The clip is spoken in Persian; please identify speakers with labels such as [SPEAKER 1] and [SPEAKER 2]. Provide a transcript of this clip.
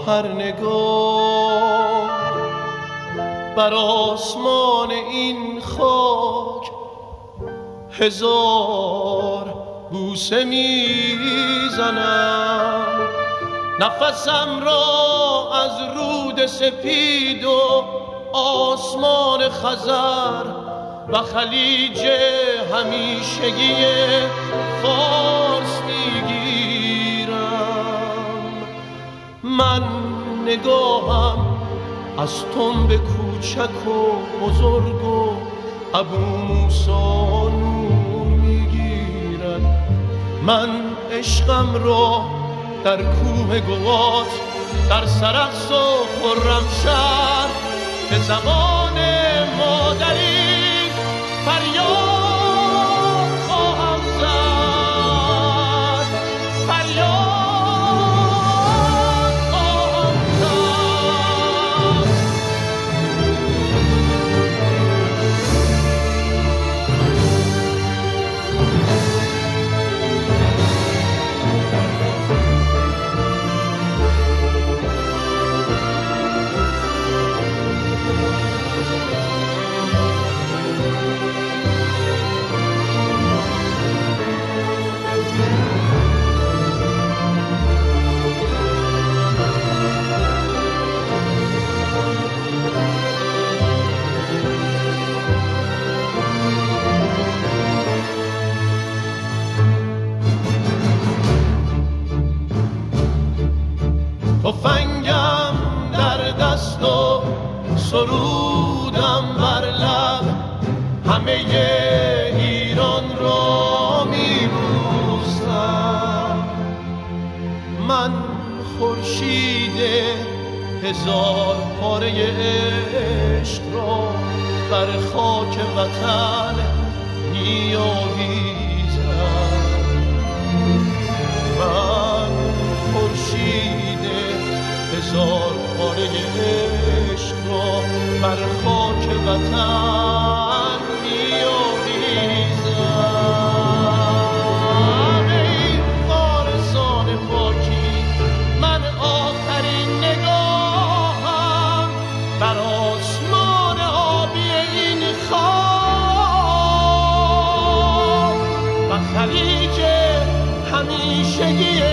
[SPEAKER 1] هر نگاه بر آسمان این خاک هزار بوسه میزنم. نفسم را از رود سپید و آسمان خزر و خلیج همیشگی فارس میگیرم. من نگاهم از تنب کوچک و بزرگ و ابو موسی نور میگیرد. من عشقم را در کوه گوات، در سرخس و خرمشهر به زبان مادری فریاد خواهم زد، فریاد خواهم زد. تفنگم در دست و سرودم بر لب، همه ایران را میبوسم. من خورشید هزار پاره عشق را بر خاک وطن میآویزم. من خورشید هزار پاره عشق را بر خاک وطن می‌آویزم. ای وارثان پاکی، من آخرین نگاهم بر آسمان آبی این خاک و خلیج همیشگی